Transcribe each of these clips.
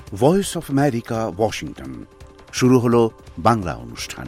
Voice of America, Washington. শুরু হলো বাংলা অনুষ্ঠান।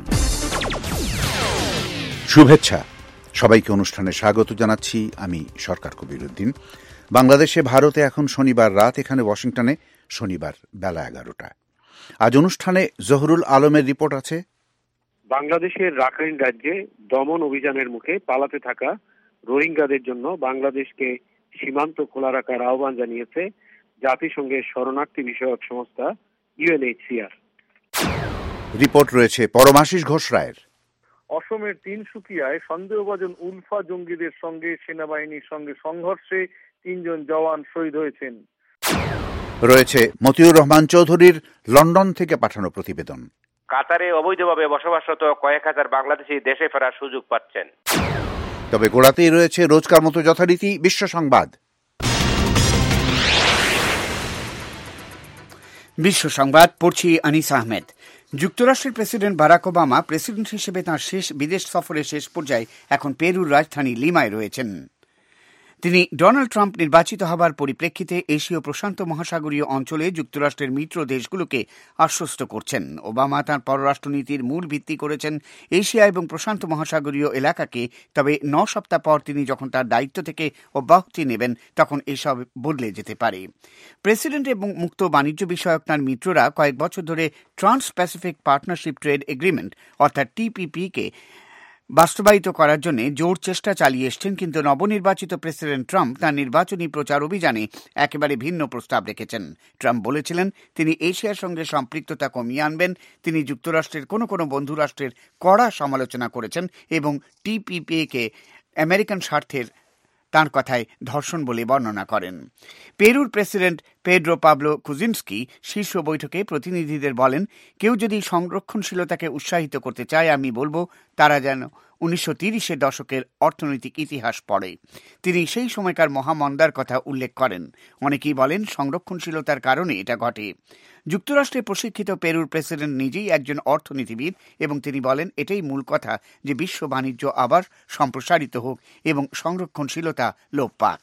শুভেচ্ছা সবাইকে। অনুষ্ঠানে স্বাগত জানাচ্ছি আমি সরকার কবির উদ্দিন। বাংলাদেশে ভারতে এখন শনিবার রাত, এখানে ওয়াশিংটনে শনিবার বেলা 11টা। আজ অনুষ্ঠানে জহুরুল আলমের রিপোর্ট আছে। বাংলাদেশের রাখাইন রাজ্যে দমন অভিযানের মুখে পালাতে থাকা রোহিঙ্গাদের জন্য বাংলাদেশকে সীমান্ত খোলা রাখার আহ্বান জানিয়েছে জাতিসংঘের শরণার্থী বিষয়ক সংস্থা UNHCR। রিপোর্ট রয়েছে পরমাশিস ঘোষ রায়ের। অসমের তিনসুকিয়ায় সন্দেহভাজন উলফা জঙ্গিদের সঙ্গে সেনাবাহিনীর সঙ্গে সংঘর্ষে 3 জন জওয়ান শহীদ হয়েছেন। রয়েছে মতিউর রহমান চৌধুরীর লন্ডন থেকে পাঠানো প্রতিবেদন। কাতারে অবৈধভাবে বসবাসরত কয়েক হাজার বাংলাদেশি দেশে ফেরার সুযোগ পাচ্ছেন। তবে গোড়াতেই রয়েছে রোজকার মতো যথারীতি বিশ্ব সংবাদ। বিশ্ব সংবাদ পড়ছি আনিস আহমেদ। যুক্তরাষ্ট্রের প্রেসিডেন্ট বারাক ওবামা প্রেসিডেন্ট হিসেবে তাঁর শেষ বিদেশ সফরের শেষ পর্যায়ে এখন পেরুর রাজধানী লিমায় রয়েছেন। তিনি ডোনাল্ড ট্রাম্প নির্বাচিত হবার পরিপ্রেক্ষিতে এশীয় প্রশান্ত মহাসাগরীয় অঞ্চলে যুক্তরাষ্ট্রের মিত্র দেশগুলোকে আশ্বস্ত করছেন। ওবামা তাঁর পররাষ্ট্রনীতির মূল ভিত্তি করেছেন এশিয়া এবং প্রশান্ত মহাসাগরীয় এলাকাকে। তবে 9 সপ্তাহ পর তিনি যখন তার দায়িত্ব থেকে অব্যাহতি নেবেন তখন এসব বদলে যেতে পারে। প্রেসিডেন্ট এবং মুক্ত বাণিজ্য বিষয়ক তাঁর মিত্ররা কয়েক বছর ধরে trans Pacific partnership trade agreement অর্থাৎ TPP-কে বাস্তবায়িত করার জন্য জোর চেষ্টা চালিয়ে এসছেন। কিন্তু নবনির্বাচিত প্রেসিডেন্ট ট্রাম্প তাঁর নির্বাচনী প্রচার অভিযানে একেবারে ভিন্ন প্রস্তাব রেখেছেন। ট্রাম্প বলেছিলেন তিনি এশিয়ার সঙ্গে সম্পৃক্ততা কমিয়ে আনবেন। তিনি যুক্তরাষ্ট্রের কোনো বন্ধু রাষ্ট্রের কড়া সমালোচনা করেছেন এবং TPP-কে আমেরিকান স্বার্থের তাঁর কথায় ধর্ষণ বলে বর্ণনা করেন। পেরুর প্রেসিডেন্ট পেড্রো পাবলো কুজিনস্কি শীর্ষ বৈঠকে প্রতিনিধিদের বলেন, কেউ যদি সংরক্ষণশীলতাকে উৎসাহিত করতে চায়, আমি বলবো তারা যেন 1930-এর দশকের অর্থনৈতিক ইতিহাস পড়ে। তিনি সেই সময়কার মহামন্দার কথা উল্লেখ করেন। অনেকেই বলেন সংরক্ষণশীলতার কারণে এটা ঘটে। যুক্তরাষ্ট্রে প্রশিক্ষিত পেরুর প্রেসিডেন্ট নিজেই একজন অর্থনীতিবিদ এবং তিনি বলেন এটাই মূল কথা যে বিশ্ব বাণিজ্য আবার সম্প্রসারিত হোক এবং সংরক্ষণশীলতা লোপ পাক।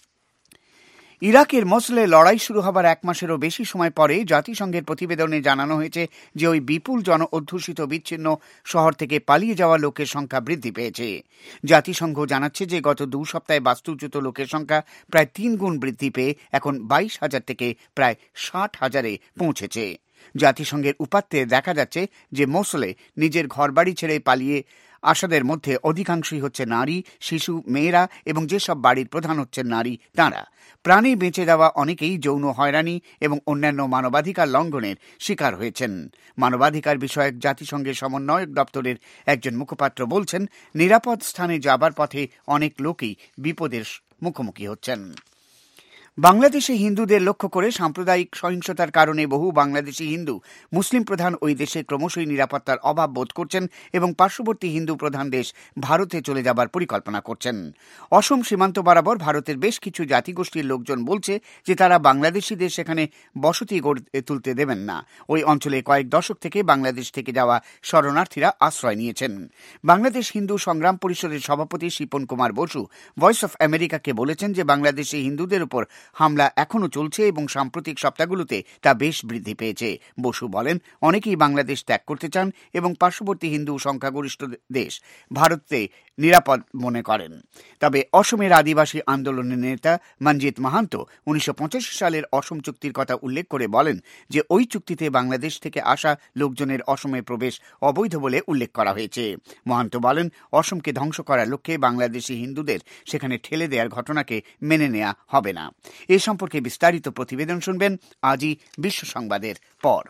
ইরাকের মোসুলে লড়াই শুরু হবার 1 মাসেরও বেশি সময় পরে জাতিসংঘের প্রতিবেদনে জানানো হয়েছে যে ওই বিপুল জন অধ্যুষিত বিচ্ছিন্ন শহর থেকে পালিয়ে যাওয়া লোকের সংখ্যা বৃদ্ধি পেয়েছে। জাতিসংঘ জানাচ্ছে যে গত 2 সপ্তাহে বাস্তুচ্যুত লোকের সংখ্যা প্রায় 3 গুণ বৃদ্ধি পেয়ে এখন 22,000 থেকে প্রায় 60,000-এ পৌঁছেছে। জাতিসংঘের উপাত্তে দেখা যাচ্ছে যে মোসুলে নিজের ঘরবাড়ি ছেড়ে পালিয়ে আসাদের মধ্যে অধিকাংশই হচ্ছে নারী, শিশু, মেয়েরা এবং যেসব বাড়ির প্রধান হচ্ছেন নারী তাঁরা। প্রাণে বেঁচে যাওয়া অনেকেই যৌন হয়রানি এবং অন্যান্য মানবাধিকার লঙ্ঘনের শিকার হয়েছেন। মানবাধিকার বিষয়ক জাতিসংঘের সমন্বয়ক দপ্তরের একজন মুখপাত্র বলছেন, নিরাপদ স্থানে যাবার পথে অনেক লোকই বিপদের মুখোমুখি হচ্ছেন। বাংলাদেশে হিন্দুদের লক্ষ্য করে সাম্প্রদায়িক সহিংসতার কারণে বহু বাংলাদেশি হিন্দু মুসলিম প্রধান ওই দেশে ক্রমশই নিরাপত্তার অভাব বোধ করছেন এবং পার্শ্ববর্তী হিন্দু প্রধান দেশ ভারতে চলে যাবার পরিকল্পনা করছেন। অসম সীমান্ত বরাবর ভারতের বেশ কিছু জাতিগোষ্ঠীর লোকজন বলছে যে তারা বাংলাদেশিদের সেখানে বসতি গড়ে তুলতে দেবেন না। ওই অঞ্চলে কয়েক দশক থেকে বাংলাদেশ থেকে যাওয়া শরণার্থীরা আশ্রয় নিয়েছেন। বাংলাদেশ হিন্দু সংগ্রাম পরিষদের সভাপতি শিপন কুমার বসু ভয়েস অফ আমেরিকাকে বলেছেন যে বাংলাদেশে হিন্দুদের উপর হামলা এখনও চলছে এবং সাম্প্রতিক সপ্তাহগুলোতে তা বেশ বৃদ্ধি পেয়েছে। বসু বলেন অনেকেই বাংলাদেশ ত্যাগ করতে চান এবং পার্শ্ববর্তী হিন্দু সংখ্যাগরিষ্ঠ দেশ ভারতে নিরাপদ মনে করেন। তবে অসমের আদিবাসী আন্দোলনের নেতা মঞ্জিত মাহান্ত 1985 সালের অসম চুক্তির কথা উল্লেখ করে বলেন যে ওই চুক্তিতে বাংলাদেশ থেকে আসা লোকজনের অসমে প্রবেশ অবৈধ বলে উল্লেখ করা হয়েছে। মাহান্ত বলেন অসমকে ধ্বংস করার লক্ষ্যে বাংলাদেশি হিন্দুদের সেখানে ঠেলে দেওয়ার ঘটনাকে মেনে নেওয়া হবে না। এ সম্পর্কে বিস্তারিত প্রতিবেদন শুনবেন আজই বিশ্ব সংবাদের পর।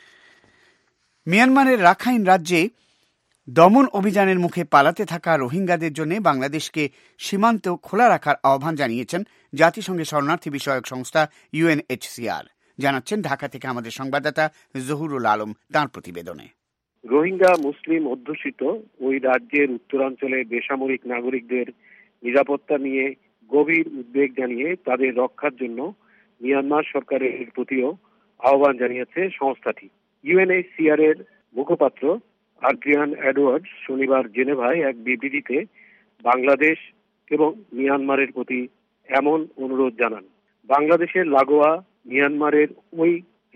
মিয়ানমারের রাখাইন রাজ্যে দমন অভিযানের মুখে পালাতে থাকা রোহিঙ্গাদের জন্য বাংলাদেশকে সীমান্ত খোলা রাখার আহ্বান জানিয়েছেন জাতিসংঘের শরণার্থী বিষয়ক সংস্থা UNHCR। জানাচ্ছেন ঢাকা থেকে আমাদের সংবাদদাতা জহুরুল আলম তাঁর প্রতিবেদনে। রোহিঙ্গা মুসলিম অধ্যুষিত ওই রাজ্যের উত্তরাঞ্চলে বেসামরিক নাগরিকদের নিরাপত্তা নিয়ে গভীর উদ্বেগ জানিয়ে তাদের রক্ষার জন্য মিয়ানমার সরকারের প্রতিও আহ্বান জানিয়েছে সংস্থাটি। UNHCR এর মুখপাত্র আদ্রিয়ান এডওয়ার্ডস শনিবার জেনেভায় এক বিবৃতিতে বাংলাদেশ এবং মিয়ানমারের প্রতি এমন অনুরোধ জানান। বাংলাদেশের লাগোয়া মিয়ানমারের ওই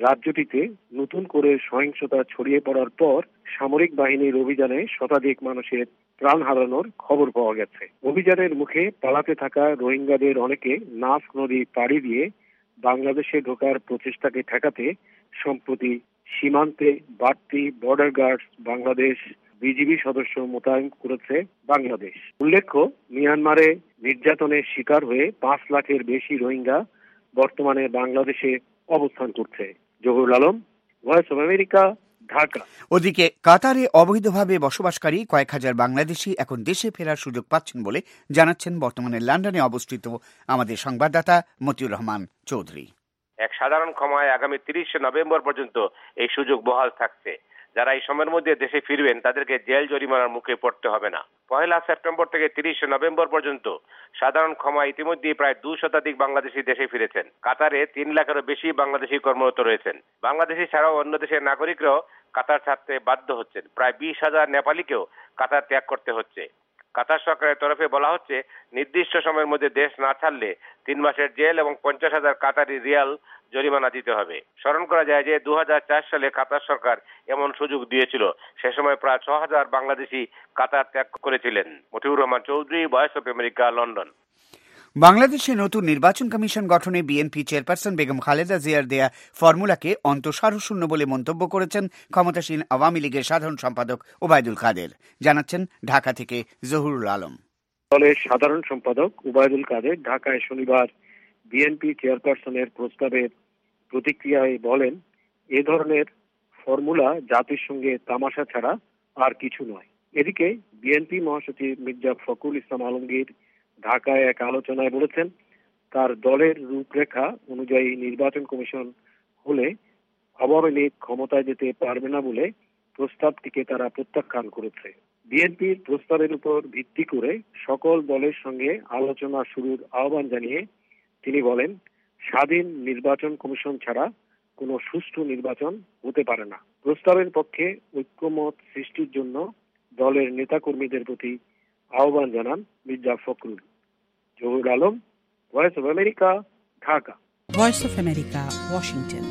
রাজ্যটিতে নতুন করে সহিংসতা ছড়িয়ে পড়ার পর সামরিক বাহিনীর অভিযানে শতাধিক মানুষের প্রাণ হারানোর খবর পাওয়া গেছে। অভিযানের মুখে পালাতে থাকা রোহিঙ্গাদের অনেকে নাফ নদী পাড়ি দিয়ে বাংলাদেশে ঢোকার প্রচেষ্টাকে ঠেকাতে সম্প্রতি সীমান্তে বাড়তি বর্ডার গার্ডস বাংলাদেশ বিজিবি সদস্য মোতায়েন করেছে বাংলাদেশ। উল্লেখ্য, মিয়ানমারে নির্যাতনের শিকার হয়ে 5 লাখের বেশি রোহিঙ্গা বর্তমানে বাংলাদেশে অবস্থান করছে। Zahurul Alam, voice of America, Dhaka. ওদিকে কাতারে অবৈধভাবে বসবাসকারী কয়েক হাজার বাংলাদেশি এখন দেশে ফেরার সুযোগ পাচ্ছেন বলে জানাচ্ছেন বর্তমানে লন্ডনে অবস্থিত আমাদের সংবাদদাতা মতিউর রহমান চৌধুরী। এক সাধারণ ক্ষমায় আগামী 30 নভেম্বর পর্যন্ত এই সুযোগ বহাল থাকছে। যারা এই সময়ের মধ্যে দেশে ফিরবেন তাদেরকে জেল জরিমানার মুখে পড়তে হবে না। 1 সেপ্টেম্বর থেকে 30 নভেম্বর পর্যন্ত সাধারণ ক্ষমা ইতিমধ্যে প্রায় 2 শতাধিক বাংলাদেশি দেশে ফিরেছেন। কাতারে 3 লাখেরও বেশি বাংলাদেশি কর্মরত রয়েছেন। বাংলাদেশি ছাড়াও অন্য দেশের নাগরিকরাও কাতার ছাড়তে বাধ্য হচ্ছেন। প্রায় 20,000 নেপালিকেও কাতার ত্যাগ করতে হচ্ছে। কাতার সরকারের তরফে বলা হচ্ছে, নির্দিষ্ট সময়ের মধ্যে দেশ না ছাড়লে 3 মাসের জেল এবং 50,000 কাতারি রিয়াল জরিমানা দিতে হবে। স্মরণ করা যায় যে 2004 সালে কাতার সরকার এমন সুযোগ দিয়েছিল। সে সময় প্রায় 6,000 বাংলাদেশি কাতার ত্যাগ করেছিলেন। Motiur Rahman Chowdhury, voice of America, London. বাংলাদেশে নতুন নির্বাচন কমিশন গঠনে বিএনপি চেয়ারপারসন বেগম খালেদা জিয়ার দেয়া ফর্মুলাকে অন্তঃসারশূন্য বলে মন্তব্য করেছেন ক্ষমতাসীন আওয়ামী লীগের সাধারণ সম্পাদক ওবায়দুল কাদের। জানাচ্ছেন ঢাকা থেকে জহুরুল আলম। দলের সাধারণ সম্পাদক ওবায়দুল কাদের ঢাকায় শনিবার বিএনপি চেয়ারপারসনের প্রস্তাবের প্রতিক্রিয়ায় বলেন, এ ধরনের ফর্মুলা জাতির সঙ্গে তামাশা ছাড়া আর কিছু নয়। এদিকে বিএনপি মহাসচিব মির্জা ফখরুল ইসলাম আলমগীর ঢাকায় এক আলোচনায় বলেছেন, তার দলের রূপরেখা অনুযায়ী নির্বাচন কমিশন হলে আওয়ামী লীগ ক্ষমতায় যেতে পারবে না বলে প্রস্তাবটিকে তারা প্রত্যাখ্যান করেছে। বিএনপির প্রস্তাবের উপর ভিত্তি করে সকল দলের সঙ্গে আলোচনা শুরুর আহ্বান জানিয়ে তিনি বলেন, স্বাধীন নির্বাচন কমিশন ছাড়া কোনো সুষ্ঠু নির্বাচন হতে পারে না। প্রস্তাবের পক্ষে ঐক্যমত সৃষ্টির জন্য দলের নেতাকর্মীদের প্রতি আহ্বান জানান Mirza Fakhrul. Zahurul Alam, voice of America, Dhaka. Voice of America, Washington.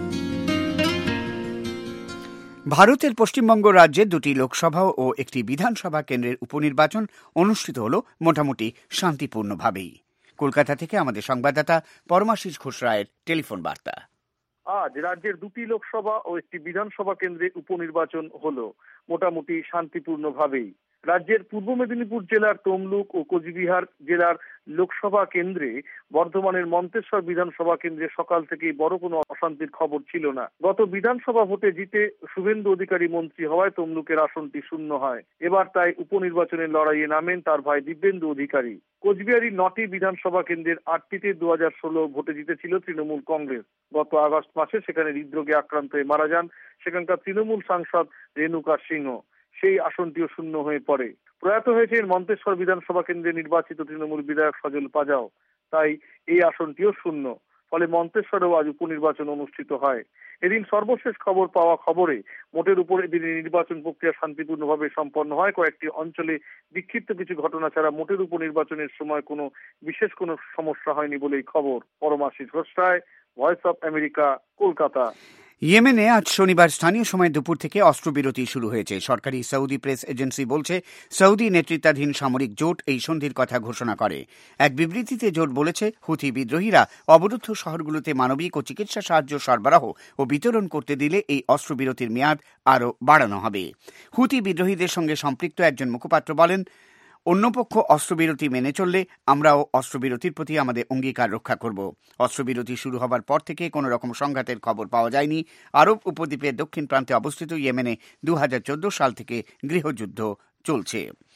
ভারতের পশ্চিমবঙ্গ রাজ্যে 2টি লোকসভা ও একটি বিধানসভা কেন্দ্রের উপনির্বাচন অনুষ্ঠিত হল মোটামুটি শান্তিপূর্ণভাবেই। কলকাতা থেকে আমাদের সংবাদদাতা পরমাশিস ঘোষ রায়ের টেলিফোন বার্তা। আজ রাজ্যের 2টি লোকসভা ও একটি বিধানসভা কেন্দ্রে উপনির্বাচন হলো মোটামুটি শান্তিপূর্ণভাবেই। রাজ্যের পূর্ব মেদিনীপুর জেলার তমলুক ও কোচবিহার জেলার লোকসভা কেন্দ্রে বর্ধমানের মন্তেশ্বর বিধানসভা কেন্দ্রে সকাল থেকেই বড় কোনো অশান্তির খবর ছিল না। গত বিধানসভা ভোটে জিতে শুভেন্দু অধিকারী মন্ত্রী হওয়ায় তমলুকের আসনটি শূন্য হয়। এবার তাই উপনির্বাচনের লড়াইয়ে নামেন তার ভাই দিব্যেন্দু অধিকারী। কোচবিহারের 9টি বিধানসভা কেন্দ্রের 8টিতে 2016 ভোটে জিতেছিল তৃণমূল কংগ্রেস। গত আগস্ট মাসে সেখানে হৃদরোগে আক্রান্ত হয়ে মারা যান সেখানকার তৃণমূল সাংসদ রেণুকা সিংহ। সেই আসনটিও শূন্য হয়ে পড়ে। প্রয়াত হয়েছেন মন্তেশ্বর বিধানসভা কেন্দ্রে নির্বাচিত তৃণমূল বিধায়ক সজল পাজাও, তাই এই আসনটিও শূন্য। ফলে মন্তেশ্বরেও আজ উপনির্বাচন অনুষ্ঠিত হয়। এদিন সর্বশেষ খবর পাওয়া খবরে মোটের উপর এদিন নির্বাচন প্রক্রিয়া শান্তিপূর্ণভাবে সম্পন্ন হয়। কয়েকটি অঞ্চলে বিক্ষিপ্ত কিছু ঘটনা ছাড়া মোটের উপর নির্বাচনের সময় কোনো বিশেষ কোনো সমস্যা হয়নি বলেই খবর। Paramashis Ghosh Roy, voice of America, Kolkata. ইয়েমেনে আজ শনিবার স্থানীয় সময় দুপুর থেকে অস্ত্রবিরতি শুরু হয়েছে। সরকারি সৌদি প্রেস এজেন্সি বলছে, সৌদি নেতৃত্বাধীন সামরিক জোট এই সন্ধির কথা ঘোষণা করে। এক বিবৃতিতে জোট বলেছে, হুথি বিদ্রোহীরা অবরুদ্ধ শহরগুলোতে মানবিক ও চিকিৎসা সাহায্য সরবরাহ ও বিতরণ করতে দিলে এই অস্ত্রবিরতির মেয়াদ আরও বাড়ানো হবে। হুথি বিদ্রোহীদের সঙ্গে সম্পৃক্ত একজন মুখপাত্র বলেন, অন্য পক্ষ অস্ত্রবিরতি মেনে চললে আমরাও অস্ত্রবিরতির প্রতি আমাদের অঙ্গীকার রক্ষা করব। অস্ত্রবিরতি শুরু হবার পর থেকে কোনো রকম সংঘাতের খবর পাওয়া যায়নি। আরব উপদ্বীপের দক্ষিণ প্রান্তে অবস্থিত ইয়েমেনে 2014 সাল থেকে গৃহযুদ্ধ চলছে।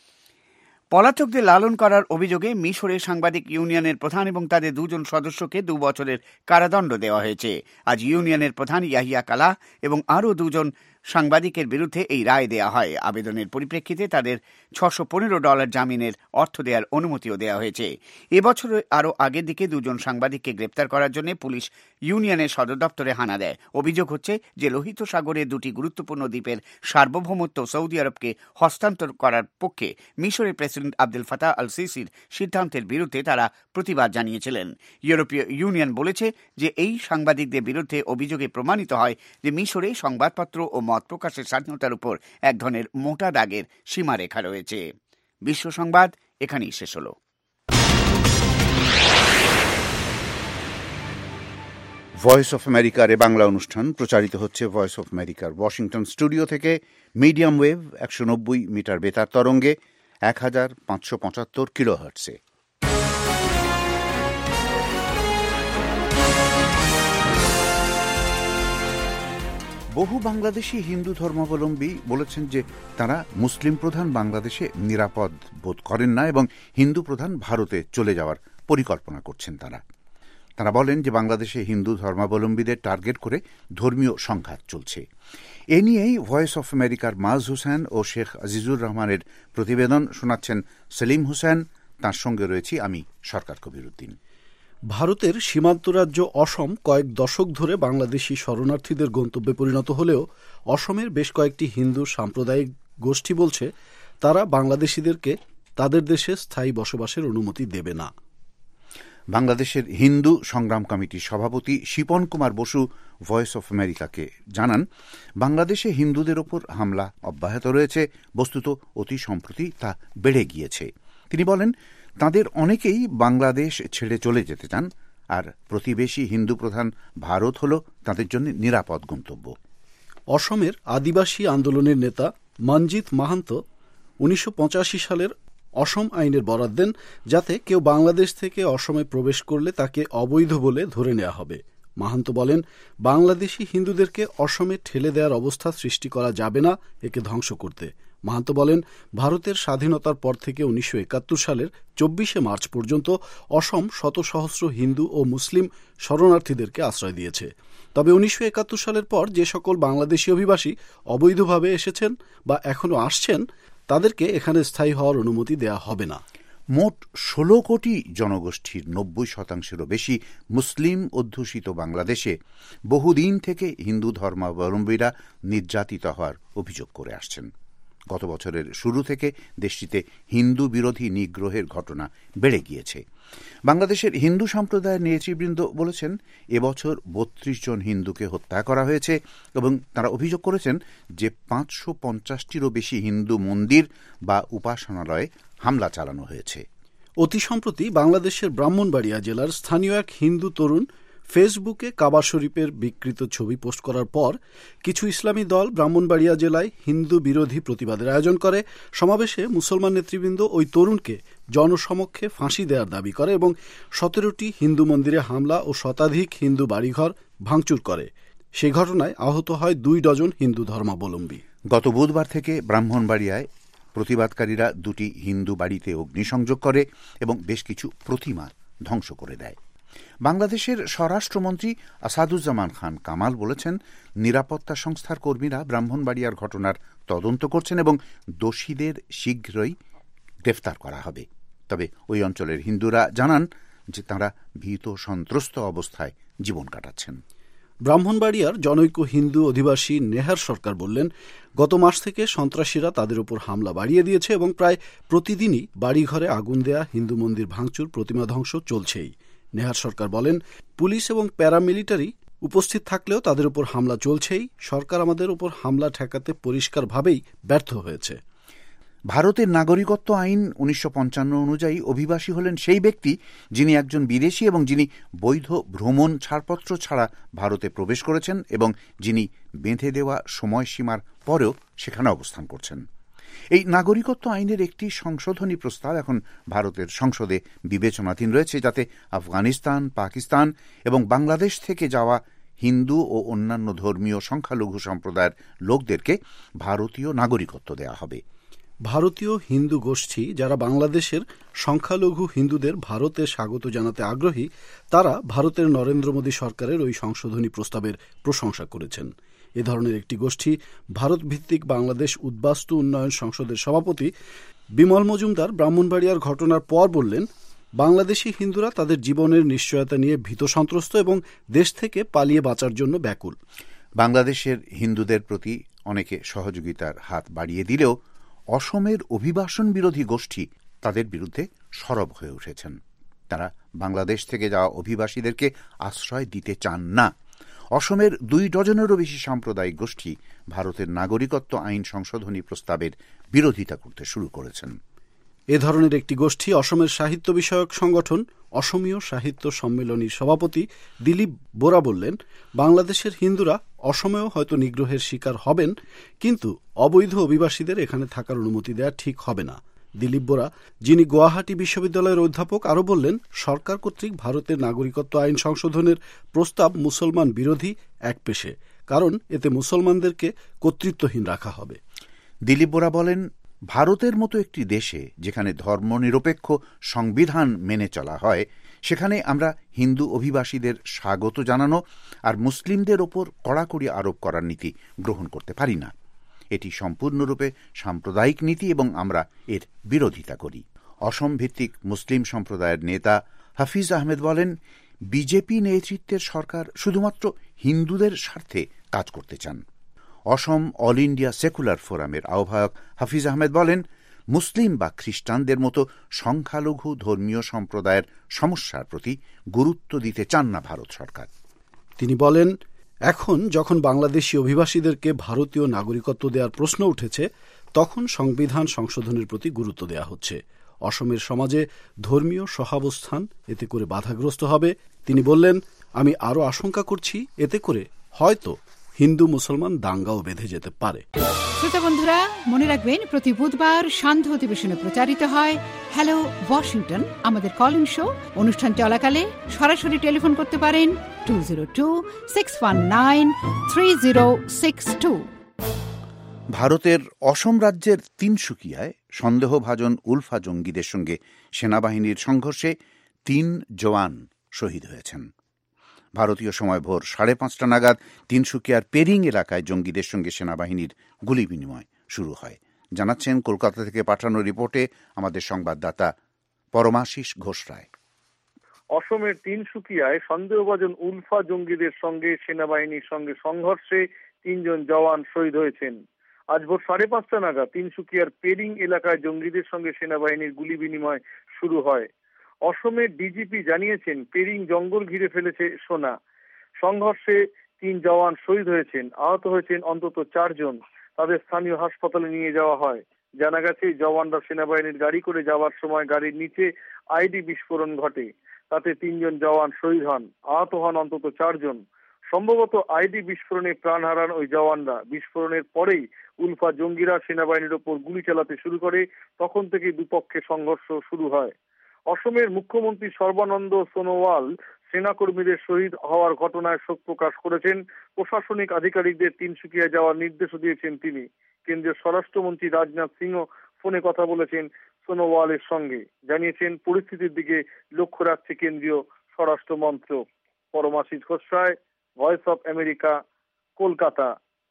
পলাতকদের লালন করার অভিযোগে মিশরে সাংবাদিক ইউনিয়নের প্রধান এবং তাদের 2 জন সদস্যকে 2 বছরের কারাদণ্ড দেওয়া হয়েছে। আজ ইউনিয়নের প্রধান ইয়াহিয়া কালাহ এবং আরও 2 জন সাংবাদিকের বিরুদ্ধে এই রায় দেয়া হয়। আবেদনের পরিপ্রেক্ষিতে তাদের $615 জামিনের অর্থ দেওয়ার অনুমতিও দেওয়া হয়েছে। এবছর আরও আগের দিকে দুজন সাংবাদিককে গ্রেপ্তার করার জন্য পুলিশ ইউনিয়নের সদর দপ্তরে হানা দেয়। অভিযোগ হচ্ছে যে লোহিত সাগরের দুটি গুরুত্বপূর্ণ দ্বীপের সার্বভৌমত্ব সৌদি আরবকে হস্তান্তর করার পক্ষে মিশরের প্রেসিডেন্ট আবদুল ফাতাহ আল সিসির সিদ্ধান্তের বিরুদ্ধে তারা প্রতিবাদ জানিয়েছিলেন। ইউরোপীয় ইউনিয়ন বলেছে যে এই সাংবাদিকদের বিরুদ্ধে অভিযোগে প্রমাণিত হয় যে মিশরে সংবাদপত্র ও মত প্রকাশের স্বাধীনতার উপর এক ধরনের মোটা দাগের সীমারেখা রয়েছে। বিশ্ব সংবাদ এখানেই শেষ হল। ভয়েস অফ আমেরিকার এ বাংলা অনুষ্ঠান প্রচারিত হচ্ছে ভয়েস অফ আমেরিকার ওয়াশিংটন স্টুডিও থেকে মিডিয়াম ওয়েভ 190 মিটার বেতার তরঙ্গে 1575 কিলোহার্টজে। বহু বাংলাদেশি হিন্দু ধর্মাবলম্বী বলেছেন যে তারা মুসলিম প্রধান বাংলাদেশে নিরাপদ বোধ করেন না এবং হিন্দু প্রধান ভারতে চলে যাওয়ার পরিকল্পনা করছেন। তারা বলেন যে বাংলাদেশে হিন্দু ধর্মাবলম্বীদের টার্গেট করে ধর্মীয় সংঘাত চলছে। এ নিয়েই ভয়েস অফ আমেরিকার মাজ হোসেন ও শেখ আজিজুর রহমানের প্রতিবেদন শোনাচ্ছেন সেলিম হোসেন। তার সঙ্গে রয়েছি আমি সরকার কবিরউদ্দিন। ভারতের সীমান্ত রাজ্য অসম কয়েক দশক ধরে বাংলাদেশি শরণার্থীদের গন্তব্যে পরিণত হলেও অসমের বেশ কয়েকটি হিন্দু সাম্প্রদায়িক গোষ্ঠী বলছে তারা বাংলাদেশিদেরকে তাদের দেশে স্থায়ী বসবাসের অনুমতি দেবে না। বাংলাদেশের হিন্দু সংগ্রাম কমিটির সভাপতি শিপন কুমার বসু ভয়েস অফ আমেরিকাকে জানান, বাংলাদেশে হিন্দুদের ওপর হামলা অব্যাহত রয়েছে, বস্তুত অতি সম্প্রতি তা বেড়ে গিয়েছে। তিনি বলেন, তাদের অনেকেই বাংলাদেশ ছেড়ে চলে যেতে চান, আর প্রতিবেশী হিন্দু প্রধান ভারত হল তাদের জন্য নিরাপদ গন্তব্য। অসমের আদিবাসী আন্দোলনের নেতা মনজিৎ মাহান্ত 1985 সালের অসম আইনের বরাত দেন, যাতে কেউ বাংলাদেশ থেকে অসমে প্রবেশ করলে তাকে অবৈধ বলে ধরে নেওয়া হবে। মাহান্ত বলেন, বাংলাদেশি হিন্দুদেরকে অসমে ঠেলে দেওয়ার অবস্থা সৃষ্টি করা যাবে না, একে ধ্বংস করতে। মাহান্ত বলেন, ভারতের স্বাধীনতার পর থেকে 1971 সালের 24 মার্চ পর্যন্ত অসম শত সহস্র হিন্দু ও মুসলিম শরণার্থীদেরকে আশ্রয় দিয়েছে। তবে 1971 সালের পর যে সকল বাংলাদেশি অভিবাসী অবৈধভাবে এসেছেন বা এখনও আসছেন, তাদেরকে এখানে স্থায়ী হওয়ার অনুমতি দেয়া হবে না। মোট 16 কোটি জনগোষ্ঠীর 90%-এরও বেশি মুসলিম অধ্যুষিত বাংলাদেশে বহুদিন থেকে হিন্দু ধর্মাবলম্বীরা নির্যাতিত হওয়ার অভিযোগ করে আসছেন। গত বছরের শুরু থেকে দেশটিতে হিন্দু বিরোধী নিগ্রহের ঘটনা বেড়ে গিয়েছে। বাংলাদেশের হিন্দু সম্প্রদায়ের নেতৃবৃন্দ বলেছেন, এবছর 32 জন হিন্দুকে হত্যা করা হয়েছে এবং তারা অভিযোগ করেছেন যে 550টিরও বেশি হিন্দু মন্দির বা উপাসনালয়ে হামলা চালানো হয়েছে। অতি সম্প্রতি বাংলাদেশের ব্রাহ্মণবাড়িয়া জেলার স্থানীয় এক হিন্দু তরুণ ফেসবুকে কাবা শরীফের বিকৃত ছবি পোস্ট করার পর কিছু ইসলামী দল ব্রাহ্মণবাড়িয়া জেলায় হিন্দু বিরোধী প্রতিবাদের আয়োজন করে। সমাবেশে মুসলমান নেতৃবৃন্দ ওই তরুণকে জনসমক্ষে ফাঁসি দেওয়ার দাবি করে এবং 17টি হিন্দু মন্দিরে হামলা ও শতাধিক হিন্দু বাড়িঘর ভাঙচুর করে। সেই ঘটনায় আহত হয় 2 ডজন হিন্দু ধর্মাবলম্বী। গত বুধবার থেকে ব্রাহ্মণবাড়িয়ায় প্রতিবাদকারীরা 2টি হিন্দু বাড়িতে অগ্নিসংযোগ করে এবং বেশ কিছু প্রতিমা ধ্বংস করে দেয়। বাংলাদেশের স্বরাষ্ট্রমন্ত্রী আসাদুজ্জামান খান কামাল বলেছেন, নিরাপত্তা সংস্থার কর্মীরা ব্রাহ্মণবাড়িয়ার ঘটনার তদন্ত করছেন এবং দোষীদের শীঘ্রই গ্রেফতার করা হবে। তবে ওই অঞ্চলের হিন্দুরা জানান যে তাঁরা ভীত সন্ত্রস্ত অবস্থায় জীবন কাটাচ্ছেন। ব্রাহ্মণবাড়িয়ার জনৈক হিন্দু অধিবাসী নেহার সরকার বললেন, গত মাস থেকে সন্ত্রাসীরা তাদের উপর হামলা বাড়িয়ে দিয়েছে এবং প্রায় প্রতিদিনই বাড়িঘরে আগুন দেয়া, হিন্দু মন্দির ভাঙচুর, প্রতিমা ধ্বংস চলছেই। নেহার সরকার বলেন, পুলিশ এবং প্যারামিলিটারি উপস্থিত থাকলেও তাদের উপর হামলা চলছেই। সরকার আমাদের উপর হামলা ঠেকাতে পরিষ্কারভাবেই ব্যর্থ হয়েছে। ভারতের নাগরিকত্ব আইন 1955 অনুযায়ী অভিবাসী হলেন সেই ব্যক্তি যিনি একজন বিদেশী এবং যিনি বৈধ ভ্রমণ ছাড়পত্র ছাড়া ভারতে প্রবেশ করেছেন এবং যিনি বেঁধে দেওয়া সময়সীমার পরেও সেখানে অবস্থান করছেন। এই নাগরিকত্ব আইনের একটি সংশোধনী প্রস্তাব এখন ভারতের সংসদে বিবেচনাধীন রয়েছে, যাতে আফগানিস্তান, পাকিস্তান এবং বাংলাদেশ থেকে যাওয়া হিন্দু ও অন্যান্য ধর্মীয় সংখ্যালঘু সম্প্রদায়ের লোকদেরকে ভারতীয় নাগরিকত্ব দেওয়া হবে। ভারতীয় হিন্দু গোষ্ঠী যারা বাংলাদেশের সংখ্যালঘু হিন্দুদের ভারতে স্বাগত জানাতে আগ্রহী, তারা ভারতের নরেন্দ্র মোদী সরকারের ওই সংশোধনী প্রস্তাবের প্রশংসা করেছেন। এ ধরনের একটি গোষ্ঠী ভারত ভিত্তিক বাংলাদেশ উদ্বাস্তু উন্নয়ন সংসদের সভাপতি বিমল মজুমদার ব্রাহ্মণবাড়িয়ার ঘটনার পর বললেন, বাংলাদেশি হিন্দুরা তাদের জীবনের নিশ্চয়তা নিয়ে ভীত সন্ত্রস্ত এবং দেশ থেকে পালিয়ে বাঁচার জন্য ব্যাকুল। বাংলাদেশের হিন্দুদের প্রতি অনেকে সহযোগিতার হাত বাড়িয়ে দিলেও অসমের অভিবাসন বিরোধী গোষ্ঠী তাদের বিরুদ্ধে সরব হয়ে উঠেছেন। তারা বাংলাদেশ থেকে যাওয়া অভিবাসীদেরকে আশ্রয় দিতে চান না। অসমের 2 ডজনেরও বেশি সাম্প্রদায়িক গোষ্ঠী ভারতের নাগরিকত্ব আইন সংশোধনী প্রস্তাবের বিরোধিতা করতে শুরু করেছেন। এ ধরনের একটি গোষ্ঠী অসমের সাহিত্য বিষয়ক সংগঠন অসমীয় সাহিত্য সম্মেলনীর সভাপতি দিলীপ বোরা বললেন, বাংলাদেশের হিন্দুরা অসমেও হয়তো নিগ্রহের শিকার হবেন, কিন্তু অবৈধ অভিবাসীদের এখানে থাকার অনুমতি দেওয়া ঠিক হবে না। দিলীপ বোরা, যিনি গুয়াহাটি বিশ্ববিদ্যালয়ের অধ্যাপক, আরও বললেন, সরকার কর্তৃক ভারতের নাগরিকত্ব আইন সংশোধনের প্রস্তাব মুসলমান বিরোধী একপেশে, কারণ এতে মুসলমানদেরকে কর্তৃত্বহীন রাখা হবে। দিলীপ বোরা বলেন, ভারতের মতো একটি দেশে যেখানে ধর্মনিরপেক্ষ সংবিধান মেনে চলা হয়, সেখানে আমরা হিন্দু অভিবাসীদের স্বাগত জানানো আর মুসলিমদের ওপর কড়াকড়ি আরোপ করার নীতি গ্রহণ করতে পারি না। এটি সম্পূর্ণরূপে সাম্প্রদায়িক নীতি এবং আমরা এর বিরোধিতা করি। অসম ভিত্তিক মুসলিম সম্প্রদায়ের নেতা হাফিজ আহমেদ বলেন, বিজেপি নেতৃত্বের সরকার শুধুমাত্র হিন্দুদের স্বার্থে কাজ করতে চান। অসম অল ইন্ডিয়া সেকুলার ফোরামের আহ্বায়ক হাফিজ আহমেদ বলেন, মুসলিম বা খ্রিস্টানদের মতো সংখ্যালঘু ধর্মীয় সম্প্রদায়ের সমস্যার প্রতি গুরুত্ব দিতে চান না ভারত সরকার। তিনি বলেন, এখন যখন বাংলাদেশি অভিবাসীদেরকে ভারতীয় নাগরিকত্ব দেওয়ার প্রশ্ন উঠেছে, তখন সংবিধান সংশোধনের প্রতি গুরুত্ব দেওয়া হচ্ছে। অসমের সমাজে ধর্মীয় সহাবস্থান এতে করে বাধাগ্রস্ত হবে। তিনি বললেন, আমি আরও আশঙ্কা করছি এতে করে হয়তো হিন্দু মুসলমান দাঙ্গাও বেঁধে যেতে পারে। শ্রোতা বন্ধুরা, মনে রাখবেন, প্রতি বুধবার সান্ধ্য অধিবেশনে প্রচারিত হয় হ্যালো ওয়াশিংটন, আমাদের কল ইন শো। অনুষ্ঠান চলাকালে সরাসরি টেলিফোন করতে পারেন 202-619-3062। ভারতের অসম রাজ্যের তিনসুকিয়ায় সন্দেহভাজন উলফা জঙ্গিদের সঙ্গে সেনাবাহিনীর সংঘর্ষে 3 জওয়ান শহীদ হয়েছেন। ভারতীয় সময় ভোর 5:30 নাগাদ তিনসুকিয়ার পেরিং এলাকায় জঙ্গিদের সঙ্গে সেনাবাহিনীর গুলি বিনিময় শুরু হয়, জানাচ্ছেন কলকাতা থেকে পাঠানো রিপোর্টে আমাদের সংবাদদাতা পরমাশিস ঘোষ রায়। অসমের তিনসুকিয়ায় সন্দেহভাজন উলফা জঙ্গিদের সঙ্গে সেনাবাহিনীর সঙ্গে সংঘর্ষে 3 জন জওয়ান শহীদ হয়েছেন। আজ ভোর 5:30 নাগাদ তিনসুকিয়ার পেরিং এলাকায় জঙ্গিদের সঙ্গে সেনাবাহিনীর গুলি বিনিময় শুরু হয়। অসমের ডিজিপি জানিয়েছেন, পেরিং জঙ্গল ঘিরে ফেলেছে সোনা। সংঘর্ষে 3 জওয়ান শহীদ হয়েছেন, আহত হয়েছেন অন্তত 4 জন। তাদের স্থানীয় হাসপাতালে নিয়ে যাওয়া হয়। জানা গেছে, জওয়ানরা সেনাবাহিনীর গাড়ি করে যাওয়ার সময় গাড়ির নিচে আইডি বিস্ফোরণ ঘটে, তাতে 3 জন জওয়ান শহীদ হন, আহত হন অন্তত 4 জন। সম্ভবত আইডি বিস্ফোরণে প্রাণ হারান ওই জওয়ানরা। বিস্ফোরণের পরেই উলফা জঙ্গিরা সেনাবাহিনীর ওপর গুলি চালাতে শুরু করে। তখন থেকে দুপক্ষে সংঘর্ষ শুরু হয়। অসমের মুখ্যমন্ত্রী সর্বানন্দ সোনোয়াল সেনাকর্মীদের শহীদ হওয়ার ঘটনায় শোক প্রকাশ করেছেন। প্রশাসনিক আধিকারিকদের তিনসুকিয়া যাওয়ার নির্দেশও দিয়েছেন তিনি। কেন্দ্রীয় স্বরাষ্ট্রমন্ত্রী রাজনাথ সিংও ফোনে কথা বলেছেন সোনোওয়ালের সঙ্গে, জানিয়েছেন পরিস্থিতির দিকে লক্ষ্য রাখছে কেন্দ্রীয় স্বরাষ্ট্র মন্ত্রক। Paramashis Ghosh Roy, voice of America, Kolkata.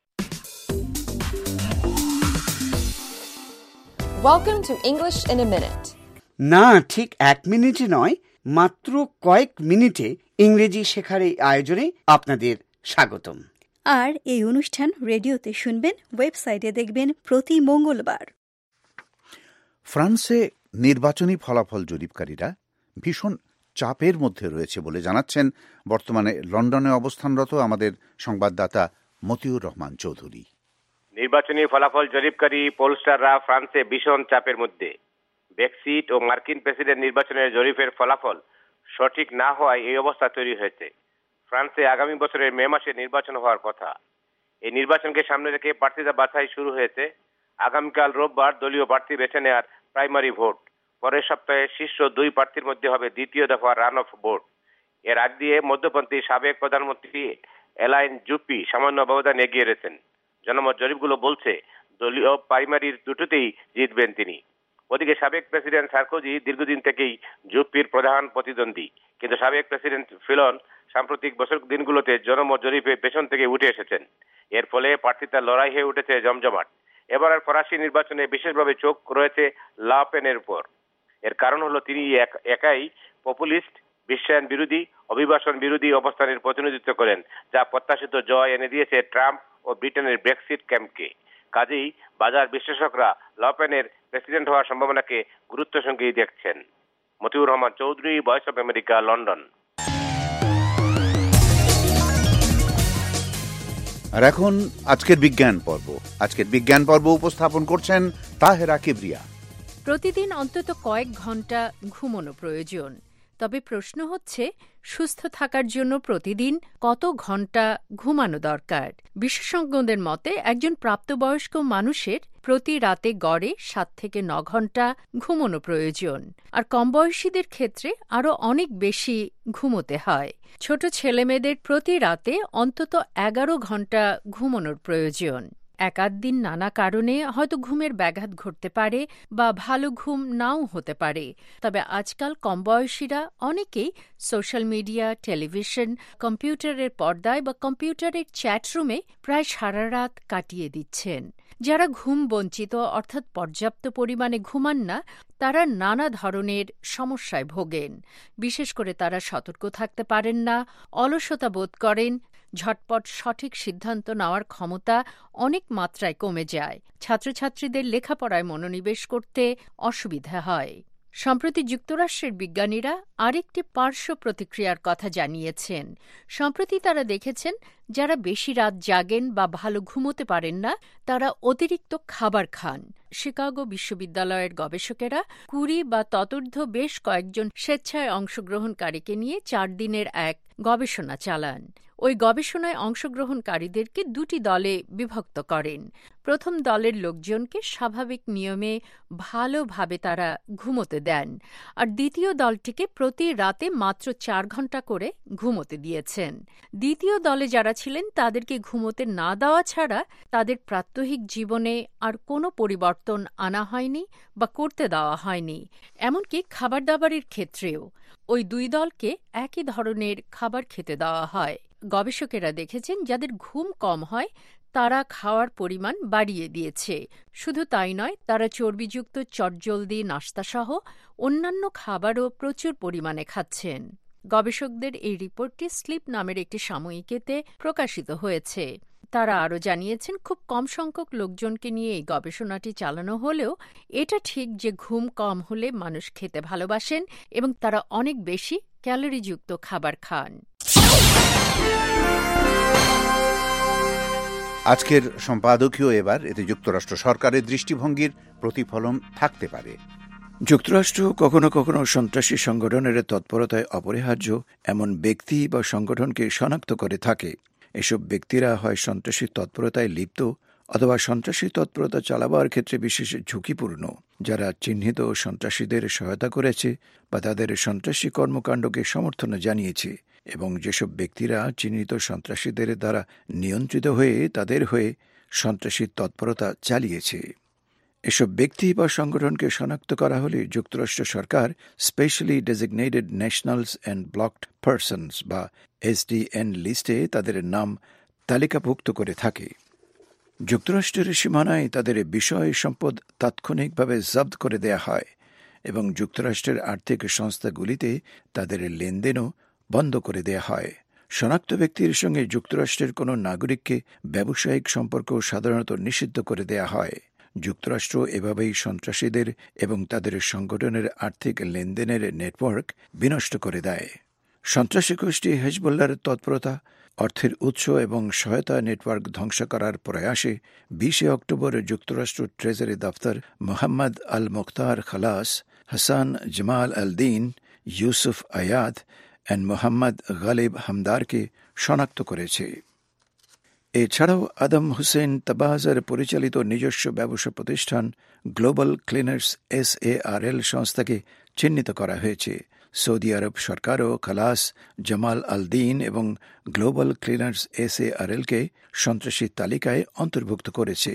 Welcome to English in a Minute. না, ঠিক 1 মিনিটে নয়, মাত্র কয়েক মিনিটে ইংরেজি শেখার এই আয়োজনে আপনাদের স্বাগতম। আর এই অনুষ্ঠান রেডিওতে শুনবেন, ওয়েবসাইটে দেখবেন প্রতি মঙ্গলবার। ফ্রান্সে নির্বাচনী ফলাফল জরিপকারীরা ভীষণ চাপের মধ্যে রয়েছে বলে জানাচ্ছেন বর্তমানে লন্ডনে অবস্থানরত আমাদের সংবাদদাতা মতিউর রহমান চৌধুরী। নির্বাচনী ফলাফল জরিপকারী পোলস্টাররা ফ্রান্সে ভীষণ চাপের মধ্যে। ব্রেক্সিট ও মার্কিন প্রেসিডেন্ট নির্বাচনের জরিপের ফলাফল সঠিক না হওয়ায় এই অবস্থা তৈরি হয়েছে। ফ্রান্সে আগামী বছরের মে মাসে নির্বাচন হওয়ার কথা। এই নির্বাচনকে সামনে রেখে প্রার্থীদের বাছাই শুরু হয়েছে। আগামীকাল রোববার দলীয় প্রার্থী বেছে নেওয়ার প্রাইমারি ভোট। পরের সপ্তাহে শীর্ষ 2 প্রার্থীর মধ্যে হবে দ্বিতীয় দফা রান অফ ভোট। এর আগ দিয়ে মধ্যপন্থী সাবেক প্রধানমন্ত্রী এলাইন জুপি সামান্য ব্যবধান এগিয়ে রয়েছেন। জনমত জরিপগুলো বলছে দলীয় প্রাইমারির দুটোতেই জিতবেন তিনি। ওদিকে সাবেক প্রেসিডেন্ট সার্কোজি দীর্ঘদিন থেকেই জুপির প্রধান প্রতিদ্বন্দ্বী, কিন্তু সাবেক প্রেসিডেন্ট ফিলন সাম্প্রতিক দিনগুলোতে জনমত জরিপে পেছন থেকে উঠে এসেছেন। এর ফলে প্রার্থিতার লড়াই হয়ে উঠেছে জমজমাট। এবারের ফরাসি নির্বাচনে বিশেষভাবে চোখ রয়েছে লা পেনের উপর। এর কারণ হলো তিনি একাই পপুলিস্ট, বিশ্বায়ন বিরোধী, অভিবাসন বিরোধী অবস্থানের প্রতিনিধিত্ব করেন, যা প্রত্যাশিত জয় এনে দিয়েছে ট্রাম্প ও ব্রিটেনের ব্রেক্সিট ক্যাম্পকে। কাজেই বাজার বিশ্লেষকরা লা পেনের প্রেসিডেন্ট হওয়ার সম্ভাবনাকে গুরুত্বের সঙ্গেই দেখছেন। Motiur Rahman Chowdhury, voice of America, London. আর এখন আজকের বিজ্ঞান পর্ব উপস্থাপন করছেন তাহেরা কিবরিয়া। প্রতিদিন অন্তত কয়েক ঘন্টা ঘুমানো প্রয়োজন, তবে প্রশ্ন হচ্ছে সুস্থ থাকার জন্য প্রতিদিন কত ঘন্টা ঘুমানো দরকার। বিশেষজ্ঞদের মতে একজন প্রাপ্তবয়স্ক মানুষের প্রতি রাতে গড়ে 7 থেকে 9 ঘন্টা ঘুমানো প্রয়োজন, আর কমবয়সীদের ক্ষেত্রে আরও অনেক বেশি ঘুমোতে হয়। ছোট ছেলেমেয়েদের প্রতি রাতে অন্তত 11 ঘন্টা ঘুমানোর প্রয়োজন। একাধ দিন নানা কারণে হয়তো ঘুমের ব্যাঘাত ঘটতে পারে বা ভালো ঘুম নাও হতে পারে, তবে আজকাল কমবয়সীরা অনেকেই সোশ্যাল মিডিয়া, টেলিভিশন, কম্পিউটারের পর্দায় বা কম্পিউটারের চ্যাটরুমে প্রায় সারা রাত কাটিয়ে দিচ্ছেন। যারা ঘুম বঞ্চিত অর্থাৎ পর্যাপ্ত পরিমাণে ঘুমান না, তারা নানা ধরনের সমস্যায় ভোগেন। বিশেষ করে তারা সতর্ক থাকতে পারেন না, অলসতা বোধ করেন, ঝটপট সঠিক সিদ্ধান্ত নেওয়ার ক্ষমতা অনেক মাত্রায় কমে যায়। ছাত্রছাত্রীদের লেখাপড়ায় মনোনিবেশ করতে অসুবিধা হয়। সম্প্রতি যুক্তরাষ্ট্রের বিজ্ঞানীরা আরেকটি পার্শ্ব প্রতিক্রিয়ার কথা জানিয়েছেন। সম্প্রতি তারা দেখেছেন যারা বেশি রাত জাগেন বা ভালো ঘুমোতে পারেন না, তারা অতিরিক্ত খাবার খান। শিকাগো বিশ্ববিদ্যালয়ের গবেষকেরা 20 বা ততোর্ধ্ব বেশ কয়েকজন স্বেচ্ছায় অংশগ্রহণকারীকে নিয়ে 4 দিনের এক গবেষণা চালান। ওই গবেষণায় অংশগ্রহণকারীদেরকে 2টি দলে বিভক্ত করেন। প্রথম দলের লোকজনকে স্বাভাবিক নিয়মে ভালোভাবে তারা ঘুমোতে দেন, আর দ্বিতীয় দলটিকে প্রতি রাতে মাত্র 4 ঘন্টা করে ঘুমোতে দিয়েছেন। দ্বিতীয় দলে যারা ছিলেন তাদেরকে ঘুমোতে না দেওয়া ছাড়া তাদের প্রাত্যহিক জীবনে আর কোনো পরিবর্তন আনা হয়নি বা করতে দেওয়া হয়নি, এমনকি খাবার দাবারের ক্ষেত্রেও। ওই 2 দলকে একই ধরনের খাবার খেতে দেওয়া হয়। গবেষকেরা দেখেছেন যাদের ঘুম কম হয় তারা খাওয়ার পরিমাণ বাড়িয়ে দিয়েছে। শুধু তাই নয়, তারা চর্বিযুক্ত চটজলদি নাস্তাসহ অন্যান্য খাবারও প্রচুর পরিমাণে খাচ্ছেন। গবেষকদের এই রিপোর্টটি স্লিপ নামের একটি সাময়িকীতে প্রকাশিত হয়েছে। তারা আরও জানিয়েছেন খুব কম সংখ্যক লোকজনকে নিয়ে এই গবেষণাটি চালানো হলেও এটা ঠিক যে ঘুম কম হলে মানুষ খেতে ভালোবাসেন এবং তারা অনেক বেশি ক্যালোরিযুক্ত খাবার খান। আজকের সম্পাদকীয় এতে যুক্তরাষ্ট্র সরকারের দৃষ্টিভঙ্গির প্রতিফলন থাকতে পারে। যুক্তরাষ্ট্র কখনো কখনো সন্ত্রাসী সংগঠনের তৎপরতায় অপরিহার্য এমন ব্যক্তি বা সংগঠনকে শনাক্ত করে থাকে। এসব ব্যক্তিরা হয় সন্ত্রাসী তৎপরতায় লিপ্ত অথবা সন্ত্রাসী তৎপরতা চালাবার ক্ষেত্রে বিশেষ ঝুঁকিপূর্ণ, যারা চিহ্নিত সন্ত্রাসীদের সহায়তা করেছে বা তাদের সন্ত্রাসী কর্মকাণ্ডকে সমর্থন জানিয়েছে, এবং যেসব ব্যক্তিরা চিহ্নিত সন্ত্রাসীদের দ্বারা নিয়ন্ত্রিত হয়ে তাদের হয়ে সন্ত্রাসী তৎপরতা চালিয়েছে। এসব ব্যক্তি বা সংগঠনকে শনাক্ত করা হলে যুক্তরাষ্ট্র সরকার specially designated nationals and blocked persons বা SDN লিস্টে তাদের নাম তালিকাভুক্ত করে থাকে। যুক্তরাষ্ট্রের সীমানায় তাদের বিষয় সম্পদ তাৎক্ষণিকভাবে জব্দ করে দেয়া হয় এবং যুক্তরাষ্ট্রের আর্থিক সংস্থাগুলিতে তাদের লেনদেনও বন্ধ করে দেয়া হয়। শনাক্ত ব্যক্তির সঙ্গে যুক্তরাষ্ট্রের কোনো নাগরিককে ব্যবসায়িক সম্পর্ক সাধারণত নিষিদ্ধ করে দেয়া হয়। যুক্তরাষ্ট্র এভাবেই সন্ত্রাসীদের এবং তাদের সংগঠনের আর্থিক লেনদেনের নেটওয়ার্ক বিনষ্ট করে দেয়। সন্ত্রাসী গোষ্ঠী হেজবুল্লাহর তৎপরতা, অর্থের উৎস এবং সহায়তা নেটওয়ার্ক ধ্বংস করার প্রয়াসে 20 অক্টোবর যুক্তরাষ্ট্র ট্রেজারি দফতর মোহাম্মদ আল মুখতার খালাস, হাসান জামাল আল দিন, ইউসুফ আয়াদ এবং মোহাম্মদ গালিব হামদারকে শনাক্ত করেছে। এছাড়াও আদম হুসেন তাবাহাজার পরিচালিত নিজস্ব ব্যবসা প্রতিষ্ঠান গ্লোবাল ক্লিনার্স SARL সংস্থাকে চিহ্নিত করা হয়েছে। সৌদি আরব সরকারও খালাস, জামাল আল দিন এবং গ্লোবাল ক্লিনার্স SARLকে সন্ত্রাসী তালিকায় অন্তর্ভুক্ত করেছে।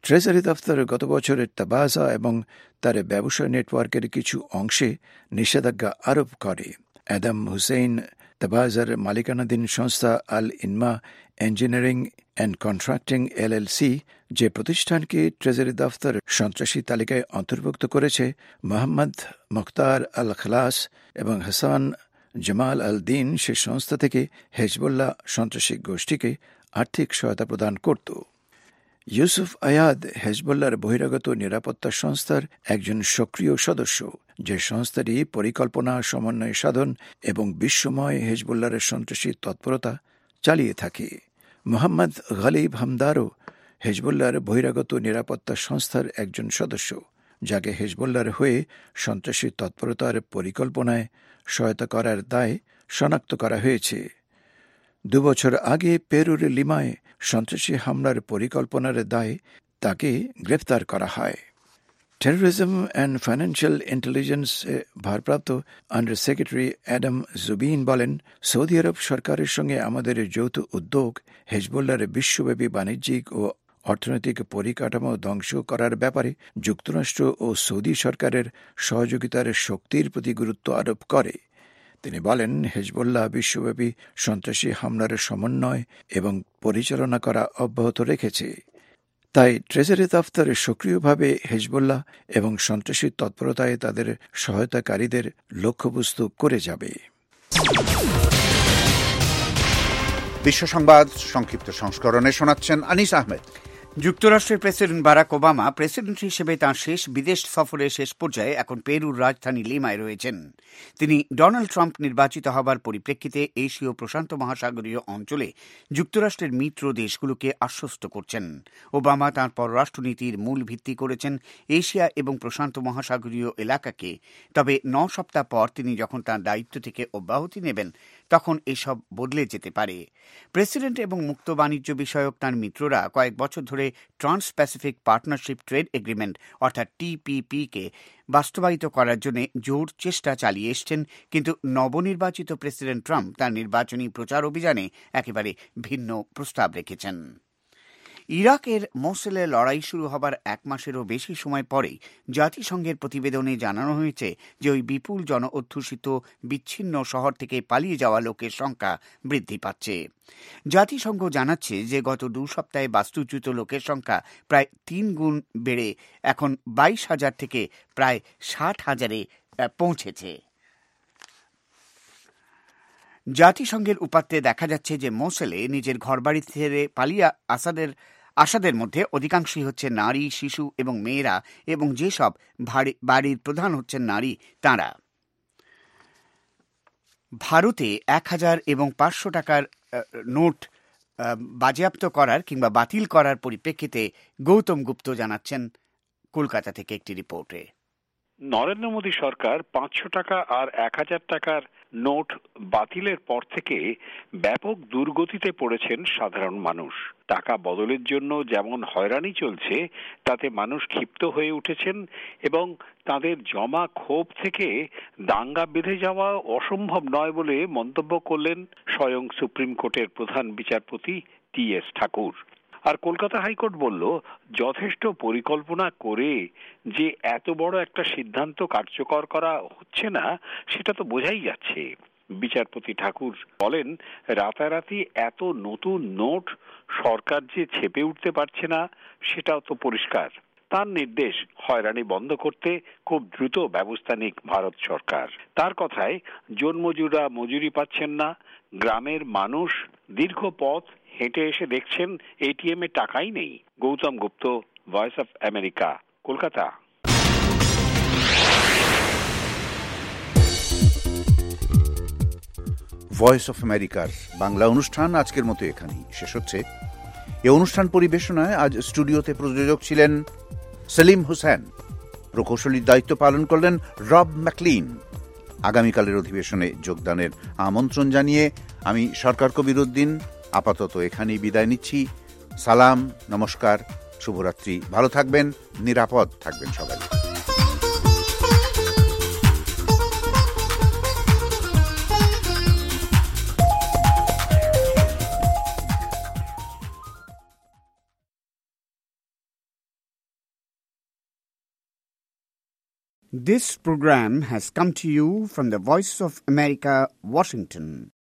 ট্রেজারি দফতর গত বছরের তাবাজা এবং তার ব্যবসা নেটওয়ার্কের কিছু অংশে নিষেধাজ্ঞা আরোপ করে। অ্যাডাম হুসেইন তাবাজার মালিকানাধীন সংস্থা Al Inma engineering and contracting LLC যে প্রতিষ্ঠানকে ট্রেজারি দফতর সন্ত্রাসী তালিকায় অন্তর্ভুক্ত করেছে, মোহাম্মদ মুখতার আল খালাস এবং হাসান জামাল আল দিন সে সংস্থা থেকে হেজবুল্লাহ সন্ত্রাসী গোষ্ঠীকে আর্থিক সহায়তা প্রদান করত। ইউসুফ আয়াদ হেজবুল্লাহর বহিরাগত নিরাপত্তা সংস্থার একজন সক্রিয় সদস্য, যে সংস্থাটি পরিকল্পনা, সমন্বয় সাধন এবং বিশ্বময় হেজবুল্লাহর সন্ত্রাসী তৎপরতা চালিয়ে থাকে। মোহাম্মদ গালিব হামদারও হেজবুল্লাহর বহিরাগত নিরাপত্তা সংস্থার একজন সদস্য, যাকে হেজবুল্লাহর হয়ে সন্ত্রাসী তৎপরতার পরিকল্পনায় সহায়তা করার দায় শনাক্ত করা হয়েছে। 2 বছর আগে পেরুর লিমায় সন্ত্রাসী হামলার পরিকল্পনার দায়ে তাকে গ্রেফতার করা হয়। টেরোরিজম অ্যান্ড ফাইন্যান্সিয়াল ইন্টেলিজেন্স ভারপ্রাপ্ত আন্ডার সেক্রেটারি অ্যাডাম জুবিন বলেন, সৌদি আরব সরকারের সঙ্গে আমাদের যৌথ উদ্যোগ হেজবুল্লাহর বিশ্বব্যাপী বাণিজ্যিক ও অর্থনৈতিক পরিকাঠামো ধ্বংস করার ব্যাপারে যুক্তরাষ্ট্র ও সৌদি সরকারের সহযোগিতার শক্তির প্রতি গুরুত্ব আরোপ করে। তিনি বলেন, হেজবুল্লাহ বিশ্বব্যাপী সন্ত্রাসী হামলার সমন্বয় এবং পরিচালনা করা অব্যাহত রেখেছে। তাই ট্রেজারি দফতর সক্রিয়ভাবে হেজবুল্লাহ এবং সন্ত্রাসী তৎপরতায় তাদের সহায়তাকারীদের লক্ষ্যবস্তু করে যাবে। বিশ্ব সংবাদ সংক্ষিপ্ত সংস্করণে শোনাচ্ছেন আনিস আহমেদ। যুক্তরাষ্ট্রের প্রেসিডেন্ট বারাক ওবামা প্রেসিডেন্ট হিসেবে তাঁর শেষ বিদেশ সফরের শেষ পর্যায়ে এখন পেরুর রাজধানী লিমায় রয়েছেন। তিনি ডোনাল্ড ট্রাম্প নির্বাচিত হবার পরিপ্রেক্ষিতে এশীয় প্রশান্ত মহাসাগরীয় অঞ্চলে যুক্তরাষ্ট্রের মিত্র দেশগুলোকে আশ্বস্ত করছেন। ওবামা তাঁর পররাষ্ট্রনীতির মূল ভিত্তি করেছেন এশিয়া এবং প্রশান্ত মহাসাগরীয় এলাকাকে। তবে 9 সপ্তাহ পর তিনি যখন তাঁর দায়িত্ব থেকে অব্যাহতি নেবেন, তখন এসব বদলে যেতে পারে। প্রেসিডেন্ট এবং মুক্ত বাণিজ্য বিষয়ক তাঁর মিত্ররা কয়েক বছর ধরে trans Pacific partnership trade agreement অর্থাৎ TPP-কে বাস্তবায়িত করার জন্য জোর চেষ্টা চালিয়ে এসছেন, কিন্তু নবনির্বাচিত প্রেসিডেন্ট ট্রাম্প তার নির্বাচনী প্রচার অভিযানে একেবারে ভিন্ন প্রস্তাব রেখেছেন। ইরাকের মোসুলে লড়াই শুরু হবার 1 মাসেরও বেশি সময় পরেই জাতিসংঘের প্রতিবেদনে জানানো হয়েছে যে ওই বিপুল জন অধ্যুষিত বিচ্ছিন্ন শহর থেকে পালিয়ে যাওয়া লোকের সংখ্যা বৃদ্ধি পাচ্ছে। জাতিসংঘ জানাচ্ছে যে গত 2 সপ্তাহে বাস্তুচ্যুত লোকের সংখ্যা প্রায় 3 গুণ বেড়ে এখন 22,000 থেকে প্রায় 60,000-এ পৌঁছেছে। জাতিসংঘের উপাত্তে দেখা যাচ্ছে যে মোসুলে নিজের ঘরবাড়ি ছেড়ে পালিয়ে আসাদের মধ্যে অধিকাংশই হচ্ছে নারী, শিশু এবং মেয়েরা, এবং যেসব বাড়ির প্রধান হচ্ছেন নারী, তাঁরা। ভারতে 1000 এবং 500 টাকার নোট বাজেয়াপ্ত করার কিংবা বাতিল করার পরিপ্রেক্ষিতে গৌতম গুপ্ত জানাচ্ছেন কলকাতা থেকে একটি রিপোর্টে। নরেন্দ্র মোদী সরকার 500 টাকা আর 1000 টাকার নোট বাতিলের পর থেকে ব্যাপক দুর্গতিতে পড়েছেন সাধারণ মানুষ। টাকা বদলের জন্য যেমন হয়রানি চলছে, তাতে মানুষ ক্ষিপ্ত হয়ে উঠেছেন এবং তাদের জমা ক্ষোভ থেকে দাঙ্গা বেঁধে যাওয়া অসম্ভব নয় বলে মন্তব্য করলেন স্বয়ং সুপ্রিম কোর্টের প্রধান বিচারপতি TS ঠাকুর। আর কলকাতা হাইকোর্ট বলল, যথেষ্ট পরিকল্পনা করে যে এত বড় একটা সিদ্ধান্ত কার্যকর করা হচ্ছে না, সেটা তো বোঝাই যাচ্ছে। বিচারপতি ঠাকুর বলেন, রাতারাতি এত নতুন নোট সরকার যে ছেপে উঠতে পারছে না, সেটাও তো পরিষ্কার। তার নির্দেশ, হয়রানি বন্ধ করতে খুব দ্রুত ব্যবস্থা নিক ভারত সরকার। তার কথায়, জনমজুররা মজুরি পাচ্ছেন না, গ্রামের মানুষ দীর্ঘ পথ হেঁটে এসে দেখছেন ATM-এ টাকাই নেই। Goutam Gupta, voice of America, Kolkata. Voice of আমেরিকার বাংলা অনুষ্ঠান আজকের মতো এখানেই শেষ হচ্ছে। এই অনুষ্ঠান পরিবেশনায় আজ স্টুডিওতে প্রযোজক ছিলেন সেলিম হোসেন, প্রকৌশলীর দায়িত্ব পালন করলেন রব ম্যাকলিন। আগামীকালের অধিবেশনে যোগদানের আমন্ত্রণ জানিয়ে আমি সরকার কবিরউদ্দিন আপাতত এখানেই বিদায় নিচ্ছি। সালাম, নমস্কার, শুভরাত্রি। ভালো থাকবেন, নিরাপদ থাকবেন সবাই। This program has come to you from the Voice of America, Washington.